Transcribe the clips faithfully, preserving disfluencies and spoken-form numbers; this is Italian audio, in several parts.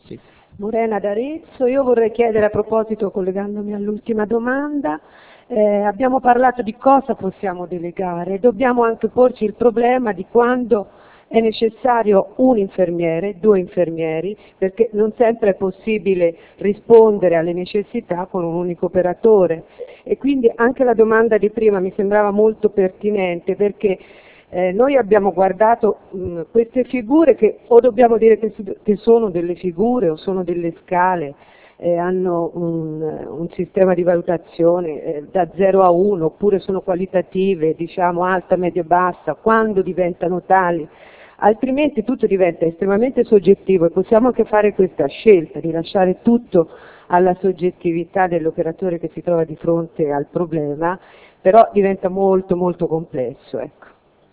Sì. Morena d'Arezzo. Io vorrei chiedere, a proposito, collegandomi all'ultima domanda, eh, abbiamo parlato di cosa possiamo delegare, dobbiamo anche porci il problema di quando è necessario un infermiere, due infermieri, perché non sempre è possibile rispondere alle necessità con un unico operatore. E quindi anche la domanda di prima mi sembrava molto pertinente, perché Eh, noi abbiamo guardato mh, queste figure che o dobbiamo dire che, che sono delle figure o sono delle scale, eh, hanno un, un sistema di valutazione eh, da zero a uno, oppure sono qualitative, diciamo alta, media, bassa, quando diventano tali, altrimenti tutto diventa estremamente soggettivo e possiamo anche fare questa scelta di lasciare tutto alla soggettività dell'operatore che si trova di fronte al problema, però diventa molto molto complesso, ecco.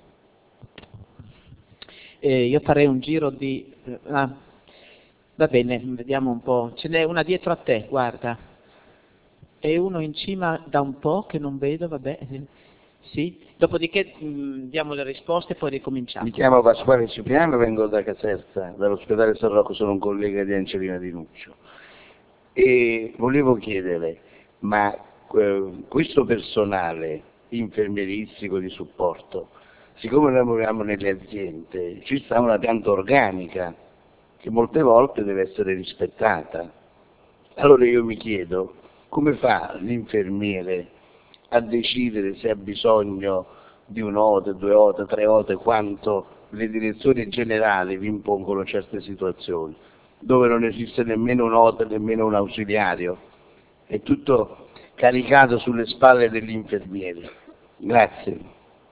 Eh, io farei un giro di... Ah, va bene, vediamo un po'. Ce n'è una dietro a te, guarda. E uno in cima da un po' che non vedo, vabbè. Sì. Dopodiché mh, diamo le risposte e poi ricominciamo. Mi chiamo Pasquale Cipriano, vengo da Caserta, dall'ospedale San Rocco, sono un collega di Angelina Di Nuccio. E volevo chiedere, ma eh, questo personale infermieristico di supporto, siccome noi lavoriamo nelle aziende, ci sta una pianta organica che molte volte deve essere rispettata. Allora io mi chiedo, come fa l'infermiere a decidere se ha bisogno di un'O T E, due O T E, tre O T E, quanto le direzioni generali vi impongono certe situazioni, dove non esiste nemmeno un O T E, nemmeno un ausiliario, è tutto caricato sulle spalle degli infermieri. Grazie.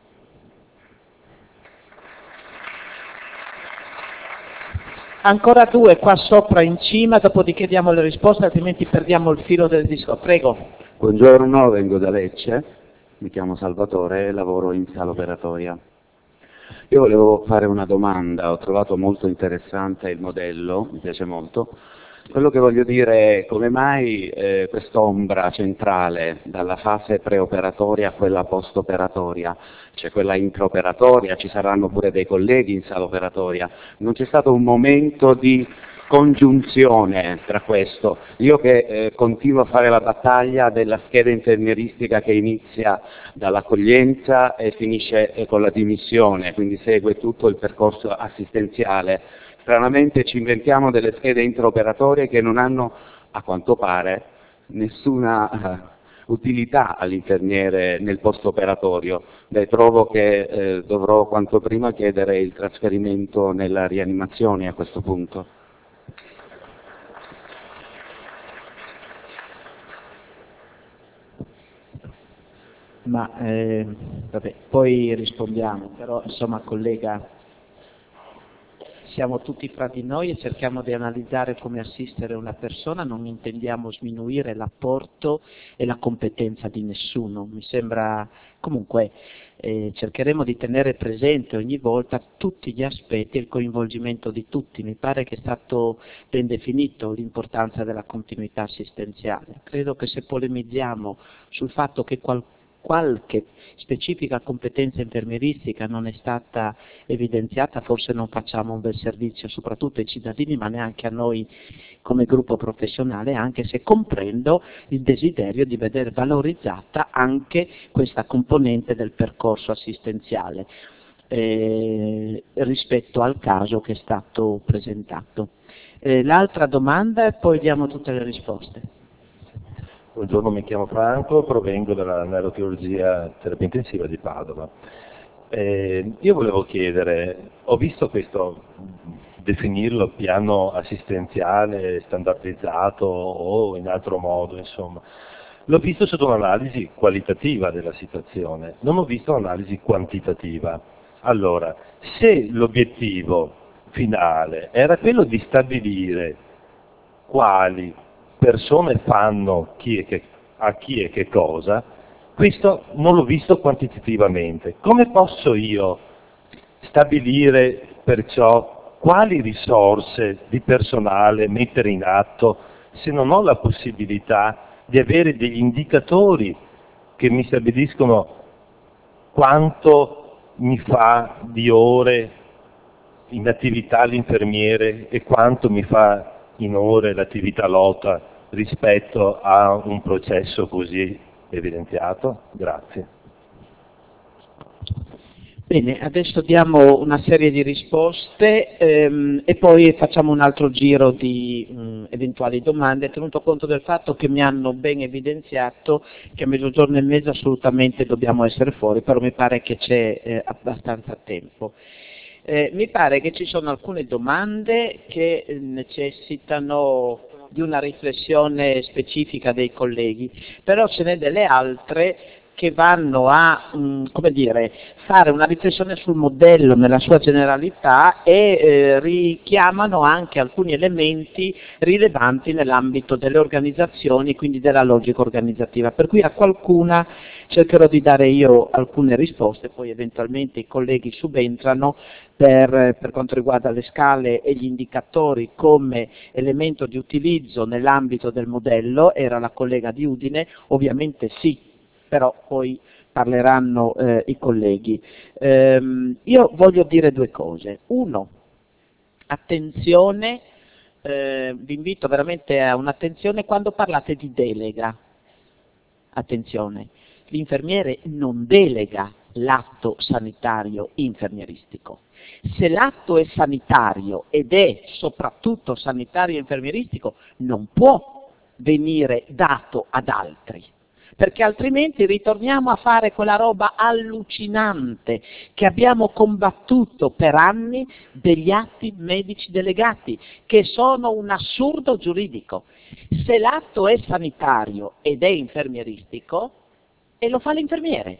Ancora due qua sopra in cima, dopodiché diamo le risposte, altrimenti perdiamo il filo del discorso. Prego. Buongiorno, vengo da Lecce, mi chiamo Salvatore e lavoro in sala operatoria. Io volevo fare una domanda, ho trovato molto interessante il modello, mi piace molto. Quello che voglio dire è come mai eh, quest'ombra centrale dalla fase preoperatoria a quella post-operatoria, c'è quella intraoperatoria, ci saranno pure dei colleghi in sala operatoria, non c'è stato un momento di congiunzione tra questo. Io che eh, continuo a fare la battaglia della scheda infermieristica che inizia dall'accoglienza e finisce eh, con la dimissione, quindi segue tutto il percorso assistenziale. Stranamente ci inventiamo delle schede intraoperatorie che non hanno, a quanto pare, nessuna uh, utilità all'infermiere nel post-operatorio. Beh, trovo che eh, dovrò quanto prima chiedere il trasferimento nella rianimazione a questo punto. Ma eh, vabbè, poi rispondiamo, però insomma collega, siamo tutti fra di noi e cerchiamo di analizzare come assistere una persona, non intendiamo sminuire l'apporto e la competenza di nessuno. Mi sembra, comunque eh, cercheremo di tenere presente ogni volta tutti gli aspetti e il coinvolgimento di tutti. Mi pare che è stato ben definito l'importanza della continuità assistenziale. Credo che se polemizziamo sul fatto che qualcuno qualche specifica competenza infermieristica non è stata evidenziata, forse non facciamo un bel servizio soprattutto ai cittadini, ma neanche a noi come gruppo professionale, anche se comprendo il desiderio di vedere valorizzata anche questa componente del percorso assistenziale eh, rispetto al caso che è stato presentato. Eh, l'altra domanda e poi diamo tutte le risposte. Buongiorno, mi chiamo Franco, provengo dalla neurochirurgia terapia intensiva di Padova. Eh, io volevo chiedere, ho visto questo, definirlo piano assistenziale standardizzato o in altro modo, insomma, l'ho visto sotto un'analisi qualitativa della situazione, non ho visto un'analisi quantitativa. Allora, se l'obiettivo finale era quello di stabilire quali persone fanno chi e che, a chi e che cosa, questo non l'ho visto quantitativamente. Come posso io stabilire perciò quali risorse di personale mettere in atto se non ho la possibilità di avere degli indicatori che mi stabiliscono quanto mi fa di ore in attività l'infermiere e quanto mi fa in ore l'attività lota rispetto a un processo così evidenziato? Grazie. Bene, adesso diamo una serie di risposte ehm, e poi facciamo un altro giro di mh, eventuali domande, tenuto conto del fatto che mi hanno ben evidenziato che a mezzogiorno e mezzo assolutamente dobbiamo essere fuori, però mi pare che c'è eh, abbastanza tempo. Eh, mi pare che ci sono alcune domande che eh, necessitano di una riflessione specifica dei colleghi, però ce n'è delle altre che vanno a mh, come dire, fare una riflessione sul modello nella sua generalità e eh, richiamano anche alcuni elementi rilevanti nell'ambito delle organizzazioni, quindi della logica organizzativa. Per cui a qualcuna cercherò di dare io alcune risposte, poi eventualmente i colleghi subentrano per, per quanto riguarda le scale e gli indicatori come elemento di utilizzo nell'ambito del modello. Era la collega di Udine, ovviamente sì, però poi parleranno eh, i colleghi. Ehm, io voglio dire due cose. Uno, attenzione, eh, vi invito veramente a un'attenzione quando parlate di delega. Attenzione, l'infermiere non delega l'atto sanitario infermieristico. Se l'atto è sanitario ed è soprattutto sanitario infermieristico, non può venire dato ad altri, perché altrimenti ritorniamo a fare quella roba allucinante che abbiamo combattuto per anni degli atti medici delegati, che sono un assurdo giuridico. Se l'atto è sanitario ed è infermieristico, e lo fa l'infermiere.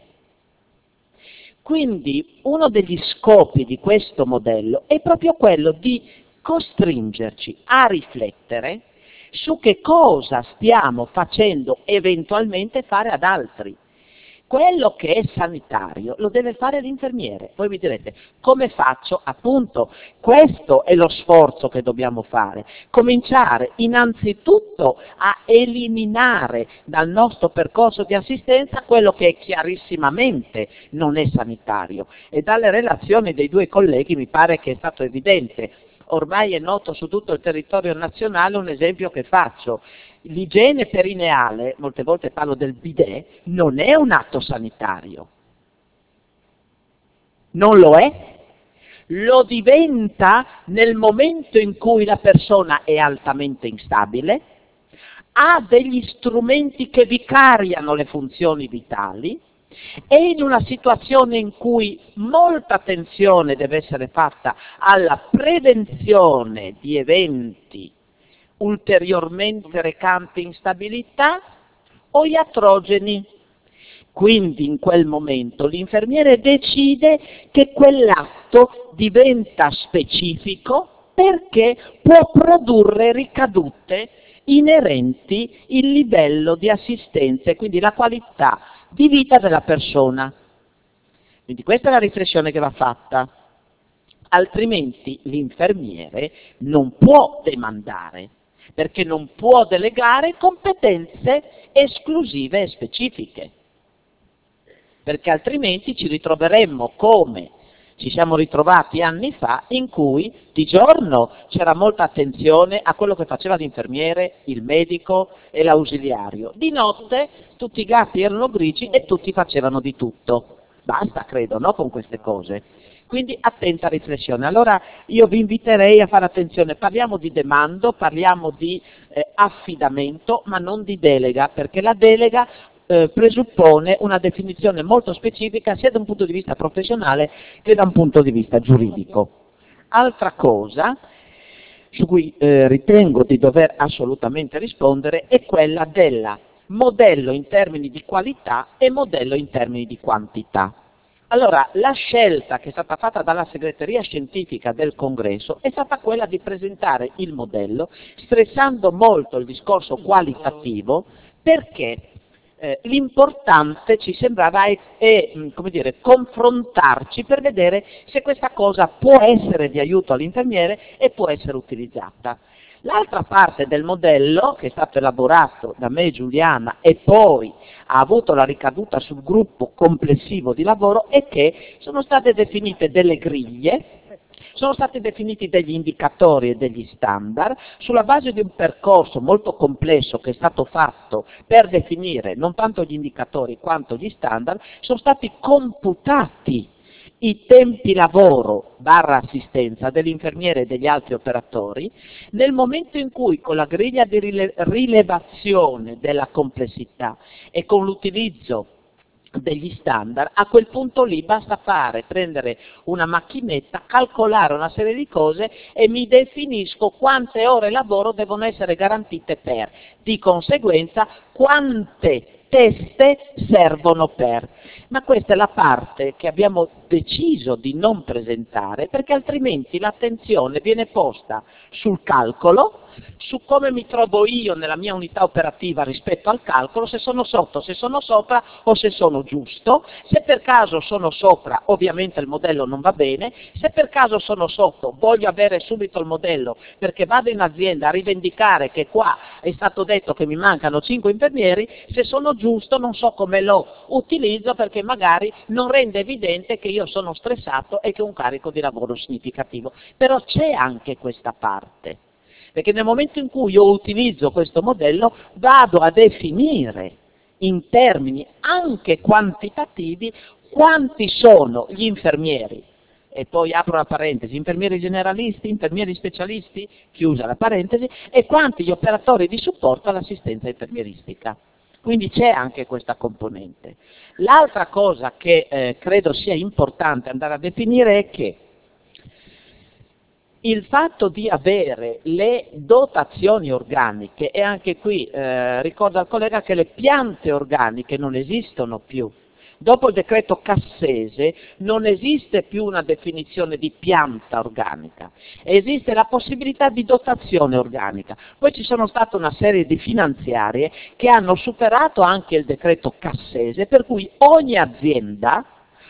Quindi uno degli scopi di questo modello è proprio quello di costringerci a riflettere su che cosa stiamo facendo eventualmente fare ad altri. Quello che è sanitario lo deve fare l'infermiere. Voi mi direte, come faccio? Appunto, questo è lo sforzo che dobbiamo fare. Cominciare innanzitutto a eliminare dal nostro percorso di assistenza quello che chiarissimamente non è sanitario. E dalle relazioni dei due colleghi mi pare che è stato evidente. Ormai è noto su tutto il territorio nazionale un esempio che faccio. L'igiene perineale, molte volte parlo del bidet, non è un atto sanitario. Non lo è. Lo diventa nel momento in cui la persona è altamente instabile, ha degli strumenti che vicariano le funzioni vitali, e in una situazione in cui molta attenzione deve essere fatta alla prevenzione di eventi ulteriormente recanti instabilità o iatrogeni. Quindi in quel momento l'infermiere decide che quell'atto diventa specifico perché può produrre ricadute inerenti il livello di assistenza e quindi la qualità di vita della persona. Quindi questa è la riflessione che va fatta, altrimenti l'infermiere non può demandare, perché non può delegare competenze esclusive e specifiche, perché altrimenti ci ritroveremmo come ci siamo ritrovati anni fa, in cui di giorno c'era molta attenzione a quello che faceva l'infermiere, il medico e l'ausiliario. Di notte tutti i gatti erano grigi e tutti facevano di tutto. Basta, credo, no, con queste cose. Quindi attenta riflessione. Allora io vi inviterei a fare attenzione. Parliamo di demando, parliamo di eh, affidamento, ma non di delega, perché la delega Eh, presuppone una definizione molto specifica sia da un punto di vista professionale che da un punto di vista giuridico. Altra cosa su cui eh, ritengo di dover assolutamente rispondere è quella del modello in termini di qualità e modello in termini di quantità. Allora, la scelta che è stata fatta dalla segreteria scientifica del Congresso è stata quella di presentare il modello, stressando molto il discorso qualitativo, perché Eh, l'importante ci sembrava è, è come dire, confrontarci per vedere se questa cosa può essere di aiuto all'infermiere e può essere utilizzata. L'altra parte del modello, che è stato elaborato da me e Giuliana e poi ha avuto la ricaduta sul gruppo complessivo di lavoro, è che sono state definite delle griglie sono stati definiti degli indicatori e degli standard sulla base di un percorso molto complesso che è stato fatto per definire non tanto gli indicatori quanto gli standard, sono stati computati i tempi lavoro barra assistenza dell'infermiere e degli altri operatori, nel momento in cui con la griglia di rile- rilevazione della complessità e con l'utilizzo degli standard, a quel punto lì basta fare, prendere una macchinetta, calcolare una serie di cose e mi definisco quante ore lavoro devono essere garantite per, di conseguenza quante teste servono per. Ma questa è la parte che abbiamo deciso di non presentare, perché altrimenti l'attenzione viene posta sul calcolo, su come mi trovo io nella mia unità operativa rispetto al calcolo, se sono sotto, se sono sopra o se sono giusto. Se per caso sono sopra, ovviamente il modello non va bene; se per caso sono sotto, voglio avere subito il modello, perché vado in azienda a rivendicare che qua è stato detto che mi mancano cinque infermieri; se sono giusto non so come lo utilizzo, perché magari non rende evidente che io sono stressato e che ho un carico di lavoro significativo. Però c'è anche questa parte, perché nel momento in cui io utilizzo questo modello vado a definire in termini anche quantitativi quanti sono gli infermieri, e poi apro la parentesi, infermieri generalisti, infermieri specialisti, chiusa la parentesi, e quanti gli operatori di supporto all'assistenza infermieristica. Quindi c'è anche questa componente. L'altra cosa che eh, credo sia importante andare a definire è che il fatto di avere le dotazioni organiche, e anche qui eh, ricordo al collega che le piante organiche non esistono più. Dopo il decreto Cassese non esiste più una definizione di pianta organica, esiste la possibilità di dotazione organica. Poi ci sono state una serie di finanziarie che hanno superato anche il decreto Cassese, per cui ogni azienda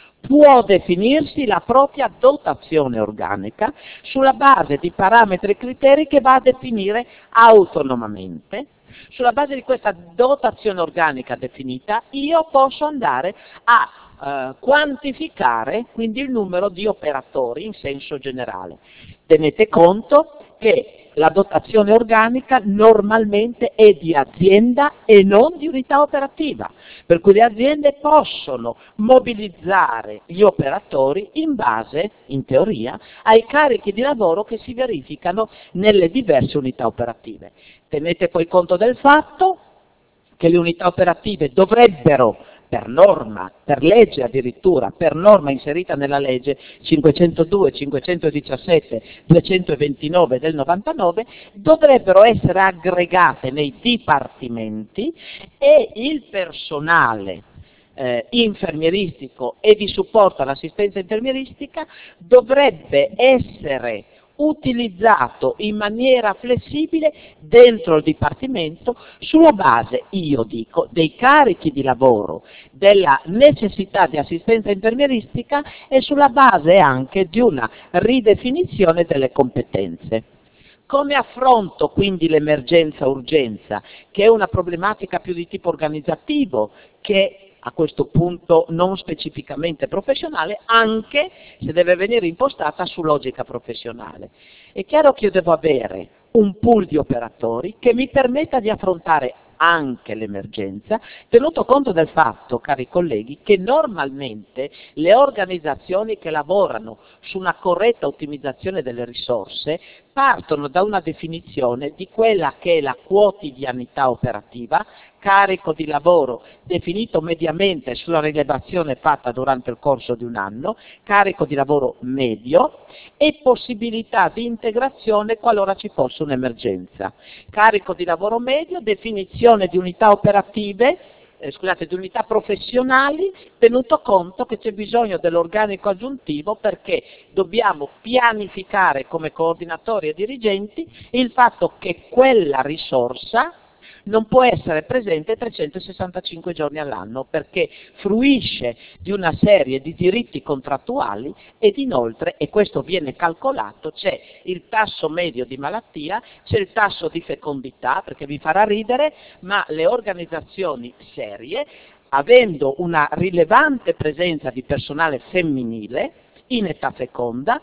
può definirsi la propria dotazione organica sulla base di parametri e criteri che va a definire autonomamente. Sulla base di questa dotazione organica definita io posso andare a eh, quantificare quindi il numero di operatori in senso generale. Tenete conto che la dotazione organica normalmente è di azienda e non di unità operativa, per cui le aziende possono mobilizzare gli operatori in base, in teoria, ai carichi di lavoro che si verificano nelle diverse unità operative. Tenete poi conto del fatto che le unità operative dovrebbero, per norma, per legge addirittura, per norma inserita nella legge cinquecentodue, cinquecentodiciassette, duecentoventinove del novantanove, dovrebbero essere aggregate nei dipartimenti e il personale eh, infermieristico e di supporto all'assistenza infermieristica dovrebbe essere utilizzato in maniera flessibile dentro il Dipartimento sulla base, io dico, dei carichi di lavoro, della necessità di assistenza infermieristica e sulla base anche di una ridefinizione delle competenze. Come affronto quindi l'emergenza-urgenza, che è una problematica più di tipo organizzativo che a questo punto non specificamente professionale, anche se deve venire impostata su logica professionale? È chiaro che io devo avere un pool di operatori che mi permetta di affrontare anche l'emergenza, tenuto conto del fatto, cari colleghi, che normalmente le organizzazioni che lavorano su una corretta ottimizzazione delle risorse partono da una definizione di quella che è la quotidianità operativa, carico di lavoro definito mediamente sulla rilevazione fatta durante il corso di un anno, carico di lavoro medio e possibilità di integrazione qualora ci fosse un'emergenza. Carico di lavoro medio, definizione di unità operative, eh, scusate, di unità professionali, tenuto conto che c'è bisogno dell'organico aggiuntivo perché dobbiamo pianificare come coordinatori e dirigenti il fatto che quella risorsa non può essere presente trecentosessantacinque giorni all'anno, perché fruisce di una serie di diritti contrattuali ed inoltre, e questo viene calcolato, c'è il tasso medio di malattia, c'è il tasso di fecondità, perché vi farà ridere, ma le organizzazioni serie, avendo una rilevante presenza di personale femminile in età feconda,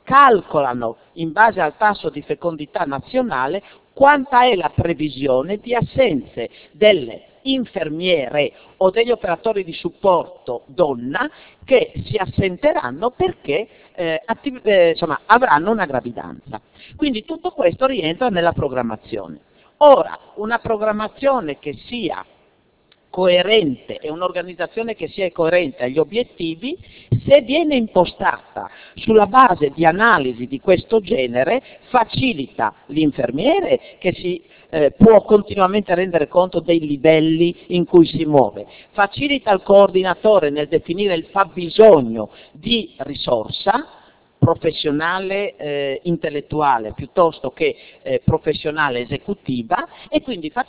calcolano in base al tasso di fecondità nazionale quanta è la previsione di assenze delle infermiere o degli operatori di supporto donna che si assenteranno perché eh, attiv- eh, insomma, avranno una gravidanza. Quindi tutto questo rientra nella programmazione. Ora, una programmazione che sia coerente e un'organizzazione che sia coerente agli obiettivi, se viene impostata sulla base di analisi di questo genere, facilita l'infermiere che si eh, può continuamente rendere conto dei livelli in cui si muove, facilita il coordinatore nel definire il fabbisogno di risorsa professionale eh, intellettuale piuttosto che eh, professionale esecutiva, e quindi